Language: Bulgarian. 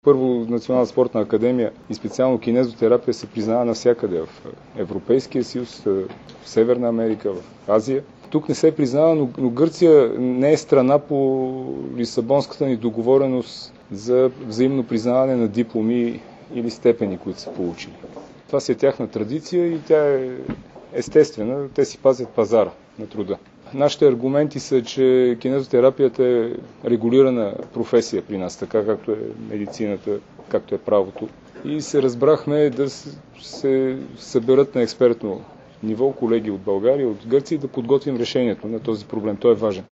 Първо, Национална спортна академия и специално кинезотерапия се признава навсякъде в Европейския съюз, в Северна Америка, в Азия. Тук не се признава, но Гърция не е страна по Лисабонската ни договореност за взаимно признаване на дипломи или степени, които са получили. Това си е тяхна традиция и тя е естествена. Те си пазят пазара на труда. Нашите аргументи са, че кинезотерапията е регулирана професия при нас, така както е медицината, както е правото. И се разбрахме да се съберат на експертно ниво колеги от България, от Гърция и да подготвим решението на този проблем. Той е важен.